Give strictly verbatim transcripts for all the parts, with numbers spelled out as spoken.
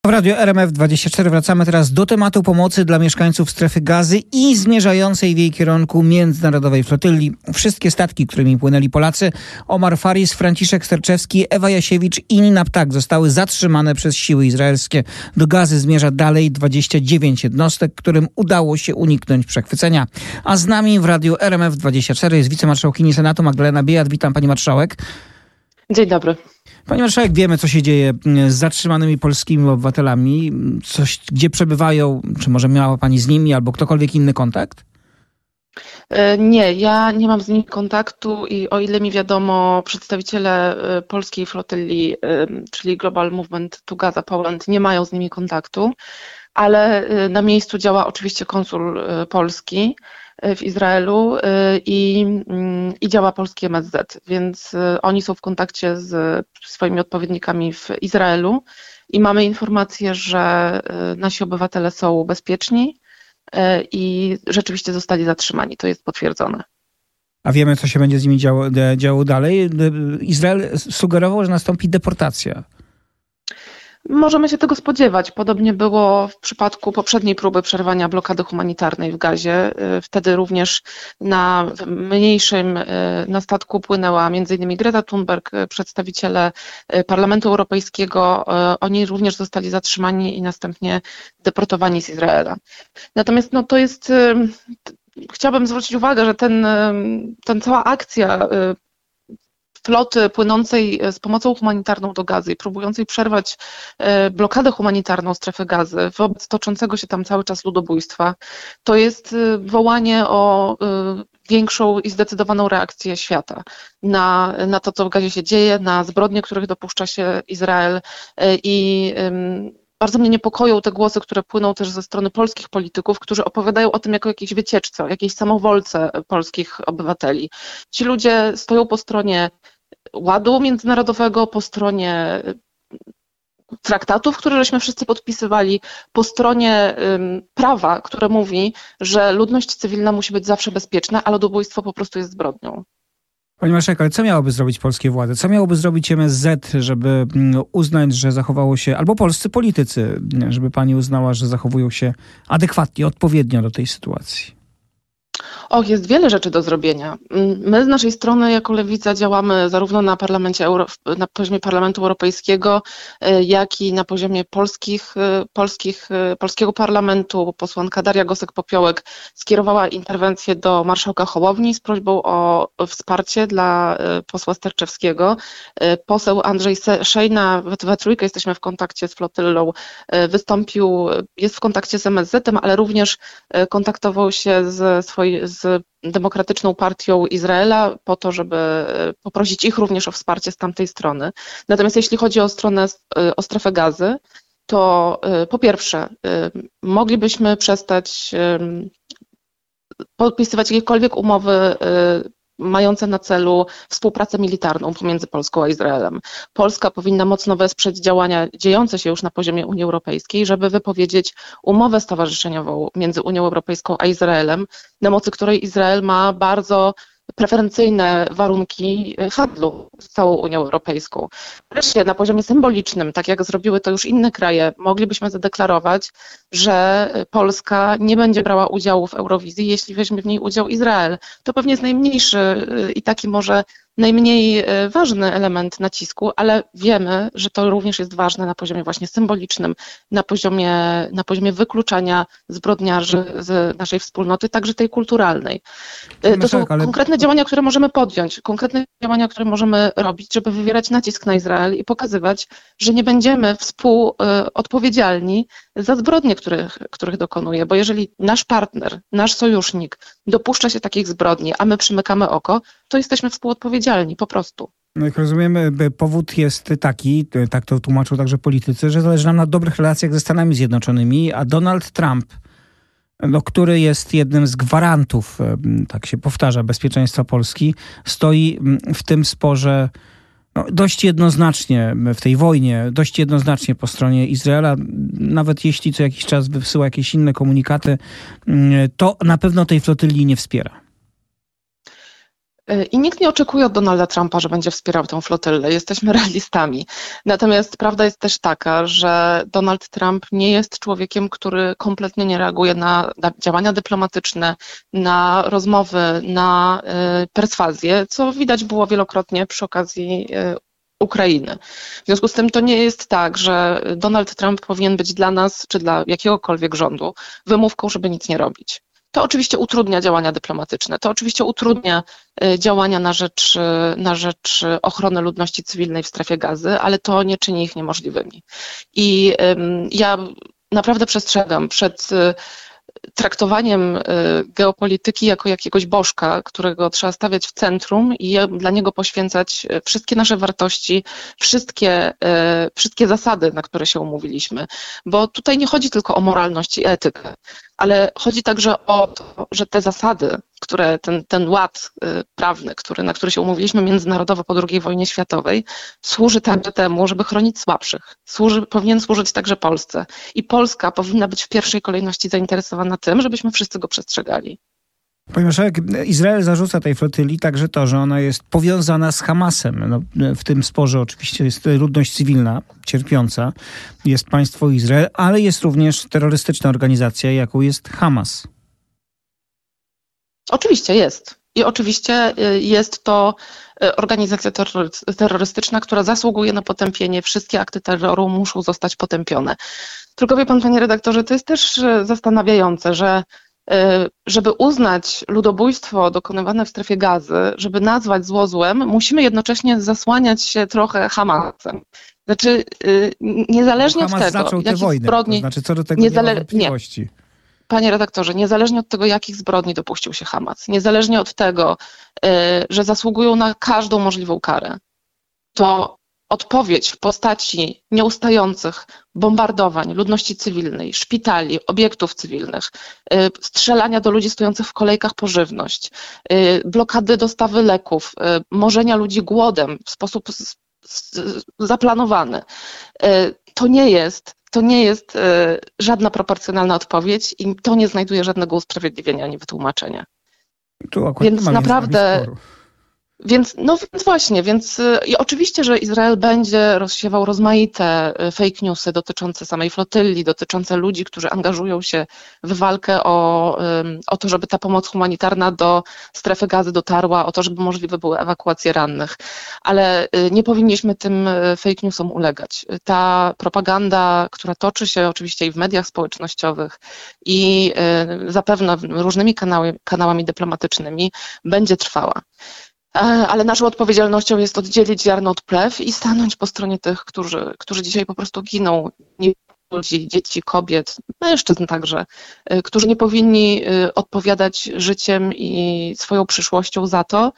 W Radiu R M F dwadzieścia cztery wracamy teraz do tematu pomocy dla mieszkańców strefy Gazy i zmierzającej w jej kierunku międzynarodowej flotyli. Wszystkie statki, którymi płynęli Polacy, Omar Faris, Franciszek Sterczewski, Ewa Jasiewicz i Nina Ptak, zostały zatrzymane przez siły izraelskie. Do Gazy zmierza dalej dwadzieścia dziewięć jednostek, którym udało się uniknąć przechwycenia. A z nami w Radiu R M F dwadzieścia cztery jest wicemarszałkini Senatu Magdalena Biejat. Witam pani marszałek. Dzień dobry. Pani marszałek, wiemy, co się dzieje z zatrzymanymi polskimi obywatelami. Coś, gdzie przebywają? Czy może miała pani z nimi albo ktokolwiek inny kontakt? Nie, ja nie mam z nimi kontaktu i o ile mi wiadomo, przedstawiciele polskiej flotyli, czyli Global Movement to Gaza Poland, nie mają z nimi kontaktu, ale na miejscu działa oczywiście konsul polski w Izraelu i, i działa polski M S Z, więc oni są w kontakcie z swoimi odpowiednikami w Izraelu i mamy informację, że nasi obywatele są bezpieczni i rzeczywiście zostali zatrzymani. To jest potwierdzone. A wiemy, co się będzie z nimi działo, działo dalej? Izrael sugerował, że nastąpi deportacja. Możemy się tego spodziewać. Podobnie było w przypadku poprzedniej próby przerwania blokady humanitarnej w Gazie. Wtedy również na mniejszym na statku płynęła między innymi Greta Thunberg, przedstawiciele Parlamentu Europejskiego. Oni również zostali zatrzymani i następnie deportowani z Izraela. Natomiast no, to jest, chciałabym zwrócić uwagę, że ten, ten cała akcja floty płynącej z pomocą humanitarną do Gazy i próbującej przerwać blokadę humanitarną strefy Gazy wobec toczącego się tam cały czas ludobójstwa, to jest wołanie o większą i zdecydowaną reakcję świata na, na to, co w Gazie się dzieje, na zbrodnie, których dopuszcza się Izrael i bardzo mnie niepokoją te głosy, które płyną też ze strony polskich polityków, którzy opowiadają o tym jako jakiejś wycieczce, jakiejś samowolce polskich obywateli. Ci ludzie stoją po stronie ładu międzynarodowego, po stronie traktatów, które żeśmy wszyscy podpisywali, po stronie um, prawa, które mówi, że ludność cywilna musi być zawsze bezpieczna, a ludobójstwo po prostu jest zbrodnią. Pani marszałek, ale co miałoby zrobić polskie władze? Co miałoby zrobić M S Z, żeby uznać, że zachowało się, albo polscy politycy, żeby pani uznała, że zachowują się adekwatnie, odpowiednio do tej sytuacji? Och, jest wiele rzeczy do zrobienia. My z naszej strony jako Lewica działamy zarówno na, parlamencie Euro, na poziomie Parlamentu Europejskiego, jak i na poziomie polskich, polskich, polskiego parlamentu. Posłanka Daria Gosek-Popiołek skierowała interwencję do marszałka Hołowni z prośbą o wsparcie dla posła Sterczewskiego. Poseł Andrzej Szejna, we trójkę jesteśmy w kontakcie z flotyllą, wystąpił, jest w kontakcie z M S Z-em, ale również kontaktował się z swoim z Demokratyczną Partią Izraela po to, żeby poprosić ich również o wsparcie z tamtej strony. Natomiast jeśli chodzi o stronę, o strefę Gazy, to po pierwsze moglibyśmy przestać podpisywać jakiekolwiek umowy mające na celu współpracę militarną pomiędzy Polską a Izraelem. Polska powinna mocno wesprzeć działania dziejące się już na poziomie Unii Europejskiej, żeby wypowiedzieć umowę stowarzyszeniową między Unią Europejską a Izraelem, na mocy której Izrael ma bardzo preferencyjne warunki handlu z całą Unią Europejską. Wreszcie na poziomie symbolicznym, tak jak zrobiły to już inne kraje, moglibyśmy zadeklarować, że Polska nie będzie brała udziału w Eurowizji, jeśli weźmie w niej udział Izrael. To pewnie jest najmniejszy i taki może najmniej ważny element nacisku, ale wiemy, że to również jest ważne na poziomie właśnie symbolicznym, na poziomie, na poziomie wykluczania zbrodniarzy z naszej wspólnoty, także tej kulturalnej. To są konkretne działania, które możemy podjąć, konkretne działania, które możemy robić, żeby wywierać nacisk na Izrael i pokazywać, że nie będziemy współodpowiedzialni za zbrodnie, których, których dokonuje, bo jeżeli nasz partner, nasz sojusznik dopuszcza się takich zbrodni, a my przymykamy oko, to jesteśmy współodpowiedzialni, po prostu. No jak rozumiemy, powód jest taki, tak to tłumaczą także politycy, że zależy nam na dobrych relacjach ze Stanami Zjednoczonymi, a Donald Trump, no, który jest jednym z gwarantów, tak się powtarza, bezpieczeństwa Polski, stoi w tym sporze no, dość jednoznacznie, w tej wojnie, dość jednoznacznie po stronie Izraela. Nawet jeśli co jakiś czas wysyła jakieś inne komunikaty, to na pewno tej flotyli nie wspiera. I nikt nie oczekuje od Donalda Trumpa, że będzie wspierał tę flotylę. Jesteśmy realistami. Natomiast prawda jest też taka, że Donald Trump nie jest człowiekiem, który kompletnie nie reaguje na, na działania dyplomatyczne, na rozmowy, na y, perswazję, co widać było wielokrotnie przy okazji y, Ukrainy. W związku z tym to nie jest tak, że Donald Trump powinien być dla nas, czy dla jakiegokolwiek rządu wymówką, żeby nic nie robić. To oczywiście utrudnia działania dyplomatyczne, to oczywiście utrudnia działania na rzecz, na rzecz ochrony ludności cywilnej w strefie Gazy, ale to nie czyni ich niemożliwymi. I ja naprawdę przestrzegam przed traktowaniem geopolityki jako jakiegoś bożka, którego trzeba stawiać w centrum i dla niego poświęcać wszystkie nasze wartości, wszystkie, wszystkie zasady, na które się umówiliśmy. Bo tutaj nie chodzi tylko o moralność i etykę, ale chodzi także o to, że te zasady, które ten, ten ład prawny, który, na który się umówiliśmy międzynarodowo po drugiej wojnie światowej, służy także temu, żeby chronić słabszych. Służy, powinien służyć także Polsce. I Polska powinna być w pierwszej kolejności zainteresowana tym, żebyśmy wszyscy go przestrzegali. Pani marszałek, Izrael zarzuca tej flotyli także to, że ona jest powiązana z Hamasem. No, w tym sporze oczywiście jest ludność cywilna, cierpiąca. Jest państwo Izrael, ale jest również terrorystyczna organizacja, jaką jest Hamas. Oczywiście jest. I oczywiście jest to organizacja terrorystyczna, która zasługuje na potępienie. Wszystkie akty terroru muszą zostać potępione. Tylko wie pan, panie redaktorze, to jest też zastanawiające, że żeby uznać ludobójstwo dokonywane w strefie Gazy, żeby nazwać zło złem, musimy jednocześnie zasłaniać się trochę Hamasem. Znaczy, niezależnie Hamas od tego, zaczął tę jakich wojnę, zbrodni... To znaczy, co do tego niezale... nie ma wątpliwości. Nie. Panie redaktorze, niezależnie od tego, jakich zbrodni dopuścił się Hamas, niezależnie od tego, że zasługują na każdą możliwą karę, to odpowiedź w postaci nieustających bombardowań ludności cywilnej, szpitali, obiektów cywilnych, strzelania do ludzi stojących w kolejkach po żywność, blokady dostawy leków, morzenia ludzi głodem w sposób zaplanowany, to nie jest To nie jest żadna proporcjonalna odpowiedź i to nie znajduje żadnego usprawiedliwienia ani wytłumaczenia. Tu akurat Więc nie ma naprawdę, więc no więc właśnie, więc i oczywiście, że Izrael będzie rozsiewał rozmaite fake newsy dotyczące samej flotyli, dotyczące ludzi, którzy angażują się w walkę o, o to, żeby ta pomoc humanitarna do strefy Gazy dotarła, o to, żeby możliwe były ewakuacje rannych. Ale nie powinniśmy tym fake newsom ulegać. Ta propaganda, która toczy się oczywiście i w mediach społecznościowych i zapewne różnymi kanałami, kanałami dyplomatycznymi, będzie trwała. Ale naszą odpowiedzialnością jest oddzielić ziarno od plew i stanąć po stronie tych, którzy, którzy dzisiaj po prostu giną. Ludzi, dzieci, kobiet, mężczyzn także, którzy nie powinni odpowiadać życiem i swoją przyszłością za to,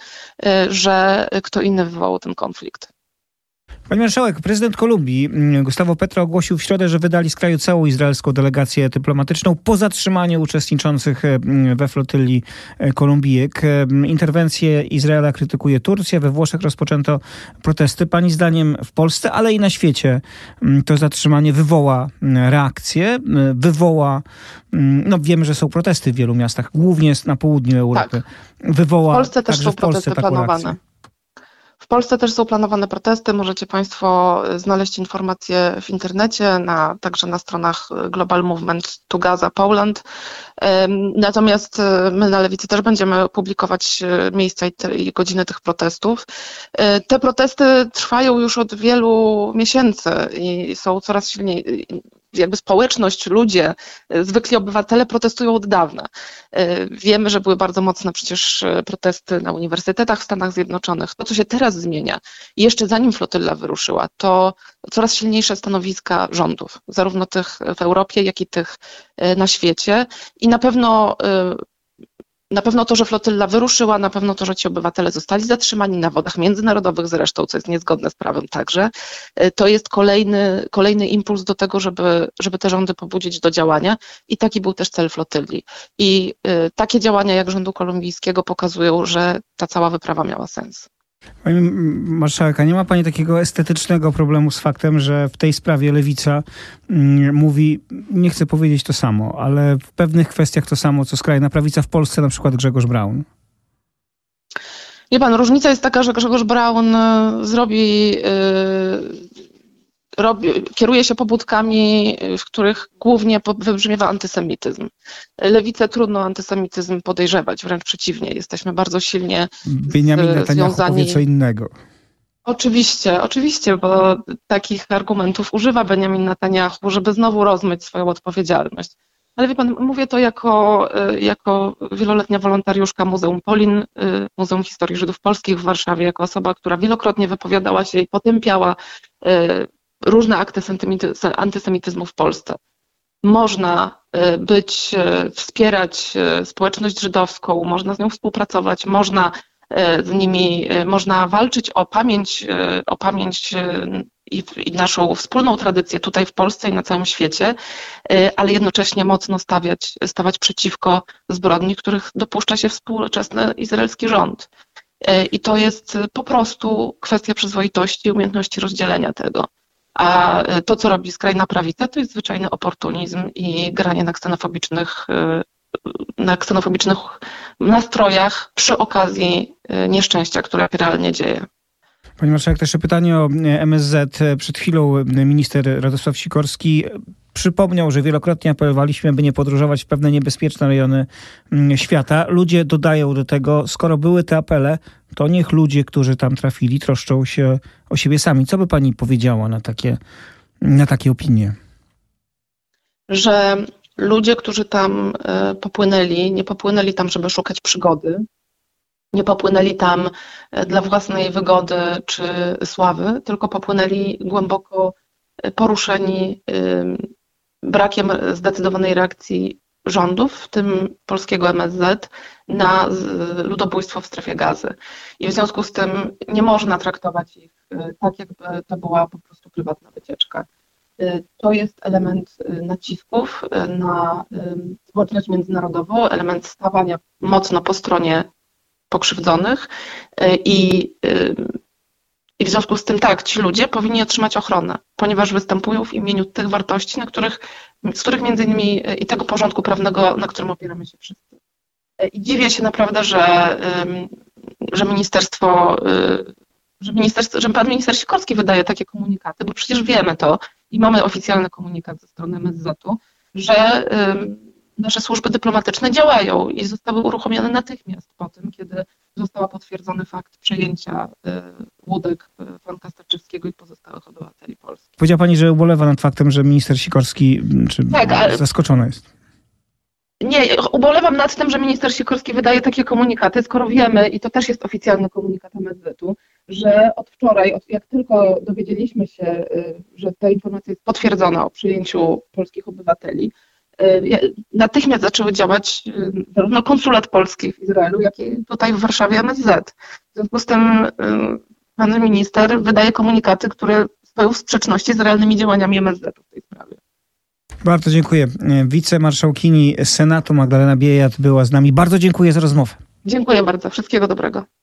że kto inny wywołał ten konflikt. Pani marszałek, prezydent Kolumbii Gustavo Petro ogłosił w środę, że wydali z kraju całą izraelską delegację dyplomatyczną po zatrzymaniu uczestniczących we flotyli Kolumbijek. Interwencję Izraela krytykuje Turcja. We Włoszech rozpoczęto protesty. Pani zdaniem w Polsce, ale i na świecie to zatrzymanie wywoła reakcję, wywoła, no wiemy, że są protesty w wielu miastach, głównie na południu Europy. Tak. Wywoła w Polsce też także są w Polsce protesty taką planowane. reakcję. W Polsce też są planowane protesty, możecie Państwo znaleźć informacje w internecie, na, także na stronach Global Movement to Gaza Poland. Natomiast my na Lewicy też będziemy publikować miejsca i, te, i godziny tych protestów. Te protesty trwają już od wielu miesięcy i są coraz silniej. Jakby społeczność, ludzie, zwykli obywatele protestują od dawna. Wiemy, że były bardzo mocne przecież protesty na uniwersytetach w Stanach Zjednoczonych. To, co się teraz zmienia, jeszcze zanim flotyla wyruszyła, to coraz silniejsze stanowiska rządów, zarówno tych w Europie, jak i tych na świecie. I na pewno Na pewno to, że flotyla wyruszyła, na pewno to, że ci obywatele zostali zatrzymani na wodach międzynarodowych zresztą, co jest niezgodne z prawem także, to jest kolejny, kolejny impuls do tego, żeby, żeby te rządy pobudzić do działania i taki był też cel flotyli. I y, takie działania jak rządu kolumbijskiego pokazują, że ta cała wyprawa miała sens. Pani marszałek, a nie ma pani takiego estetycznego problemu z faktem, że w tej sprawie Lewica mm, mówi, nie chcę powiedzieć to samo, ale w pewnych kwestiach to samo, co skrajna prawica w Polsce, na przykład Grzegorz Braun? Wie pan, różnica jest taka, że Grzegorz Braun zrobi, yy, robi, kieruje się pobudkami, w których głównie wybrzmiewa antysemityzm. Lewicę trudno antysemityzm podejrzewać, wręcz przeciwnie. Jesteśmy bardzo silnie Benjamin Netanyahu związani... powie co innego. Oczywiście, oczywiście, bo takich argumentów używa Benjamin Netanyahu, żeby znowu rozmyć swoją odpowiedzialność. Ale wie pan, mówię to jako, jako wieloletnia wolontariuszka Muzeum Polin, Muzeum Historii Żydów Polskich w Warszawie, jako osoba, która wielokrotnie wypowiadała się i potępiała różne akty antysemityzmu w Polsce. Można być, wspierać społeczność żydowską, można z nią współpracować, można z nimi, można walczyć o pamięć, o pamięć i, i naszą wspólną tradycję tutaj w Polsce i na całym świecie, ale jednocześnie mocno stawiać, stawać przeciwko zbrodni, których dopuszcza się współczesny izraelski rząd. I to jest po prostu kwestia przyzwoitości i umiejętności rozdzielenia tego. A to, co robi skrajna prawica, to jest zwyczajny oportunizm i granie na ksenofobicznych, na ksenofobicznych nastrojach przy okazji nieszczęścia, które się realnie dzieje. Pani marszałek, też pytanie o M S Z. Przed chwilą minister Radosław Sikorski przypomniał, że wielokrotnie apelowaliśmy, by nie podróżować w pewne niebezpieczne rejony świata. Ludzie dodają do tego, skoro były te apele, to niech ludzie, którzy tam trafili, troszczą się o siebie sami. Co by pani powiedziała na takie, na takie opinie? Że ludzie, którzy tam popłynęli, nie popłynęli tam, żeby szukać przygody, nie popłynęli tam dla własnej wygody czy sławy, tylko popłynęli głęboko poruszeni brakiem zdecydowanej reakcji rządów, w tym polskiego M S Z, na ludobójstwo w strefie Gazy. I w związku z tym nie można traktować ich tak, jakby to była po prostu prywatna wycieczka. To jest element nacisków na społeczność międzynarodową, element stawania mocno po stronie pokrzywdzonych i, i w związku z tym tak, ci ludzie powinni otrzymać ochronę, ponieważ występują w imieniu tych wartości, na których, z których między innymi i tego porządku prawnego, na którym opieramy się wszyscy. I dziwię się naprawdę, że, że ministerstwo, że, ministerstwo, że pan minister Sikorski wydaje takie komunikaty, bo przecież wiemy to i mamy oficjalny komunikat ze strony M S Z-u, że nasze służby dyplomatyczne działają i zostały uruchomione natychmiast po tym, kiedy został potwierdzony fakt przejęcia łódek Franka Sterczewskiego i pozostałych obywateli Polski. Powiedziała pani, że ubolewa nad faktem, że minister Sikorski czy tak, ale... zaskoczona jest. Nie, ubolewam nad tym, że minister Sikorski wydaje takie komunikaty, skoro wiemy, i to też jest oficjalny komunikat M S Z-u, że od wczoraj, jak tylko dowiedzieliśmy się, że ta informacja jest potwierdzona o przyjęciu polskich obywateli, natychmiast zaczęły działać zarówno konsulat polski w Izraelu, jak i tutaj w Warszawie M S Z. W związku z tym pan minister wydaje komunikaty, które stoją w sprzeczności z realnymi działaniami M S Z-u w tej sprawie. Bardzo dziękuję. Wicemarszałkini Senatu Magdalena Biejat była z nami. Bardzo dziękuję za rozmowę. Dziękuję bardzo. Wszystkiego dobrego.